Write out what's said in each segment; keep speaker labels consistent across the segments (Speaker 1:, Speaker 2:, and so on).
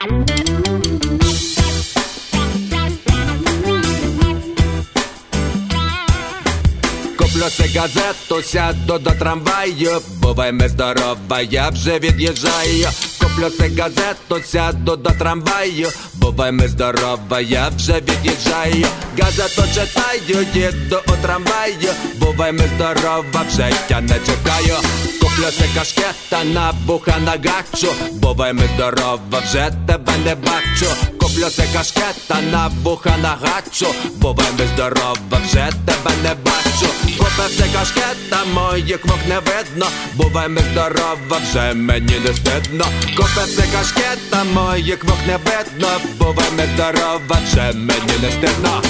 Speaker 1: Куплю си газету, сяду до трамваю. Бувай ми здорова, я вже від'їжджаю. Куплю си газету, сяду до трамваю. Бувай ми здорова, я вже від'їжджаю. Газету читаю, їду у трамваю. Бувай ми здорова, вже я не чекаю. Куплю си кашкета, на вуха нагачу. Бувай ми здорова, вже тебе не бачу. Куплю си кашкета, на вуха нагачу. Бувай ми здорова, вже тебе не бачу. Купив си кашкета, моїх вух не видно. Бувай ми здорова, вже мені не стидно. Купив си кашкета, моїх вух не видно. Бувай ми здорова, вже мені не стидно.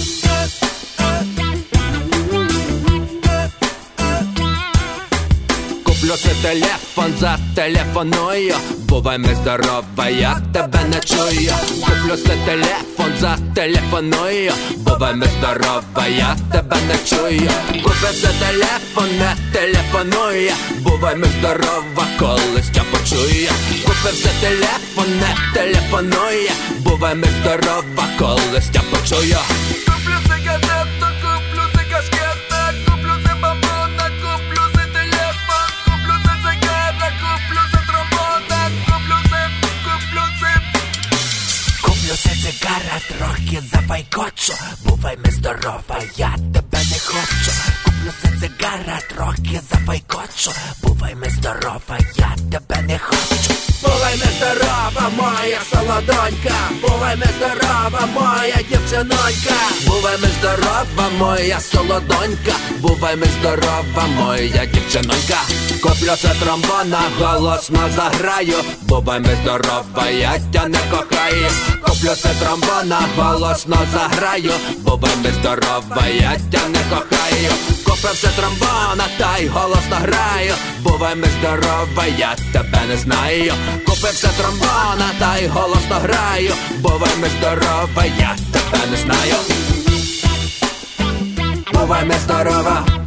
Speaker 1: Куплю си телефон, зателефоную. Бувай ми здорова, я тебе не чую. Куплю си телефон, зателефоную. Бувай ми здорова, я тебе не чую. Купив си телефон, не телефонує. Бувай ми здорова, колись я почую. Купив си телефон, не телефонує. Бувай ми здорова, колись я почую.
Speaker 2: Куплю си газету, куплю си кашкета, куплю си бабона, куплю си телефон, куплю си цигара, куплю си тромбона, куплю си. Куплю си цигара, трохи забайкочу. Бувай ми здорова, я тебе не хочу. Куплю си цигара, трохи забайкочу. Бувай ми здорова, я тебе не хочу. Бувай ми здорова, моя солодонька. Бувай ми здорова, моя дівчинонька. Бувай ми здорова, моя солодонька. Бувай ми здорова, моя дівчинонька. Куплю си тромбона, голосно заграю. Бувай ми здорова, я тя не кохаю. Куплю си тромбона, голосно заграю. Бувай ми здорова, я тя не кохаю. Купив си тромбона, та й голосно граю. Бувай ми здорова, я тебе не знаю. Купив си тромбона, та й голосно граю. Бувай ми здорова, я тебе не знаю. Бувай ми здорова.